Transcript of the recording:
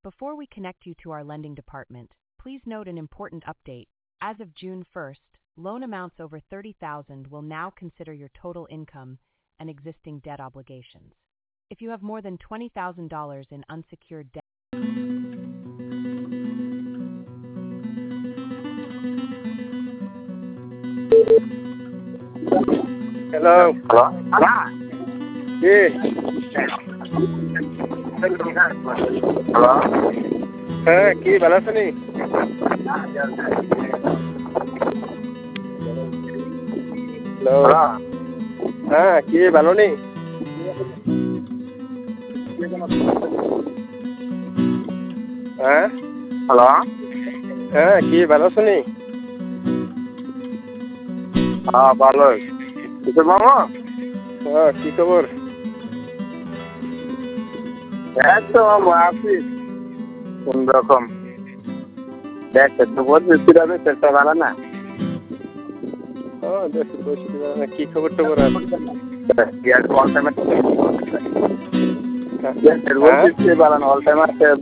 Before we connect you to our lending department, please note an important update. As of June 1st, loan amounts over $30,000 will now consider your total income and existing debt obligations. If you have more than $20,000 in unsecured debt, Hello. Yes. Hello? হ্যাঁ, কি ভালো আছেন? Hello. হ্যাঁ, কি ভালো নেই? হ্যাঁ? Hello? হ্যাঁ, কি ভালো আছেন? হ্যাঁ, ভালোই। কিশোর মামা? হ্যাঁ, কি খবর? এই তো মামা আছি। কোন রকম? দেখতে তো বলছি চেষ্টা ভালো না। দেখি বসে কি খবর টবর আছে? অল টাইম আছে।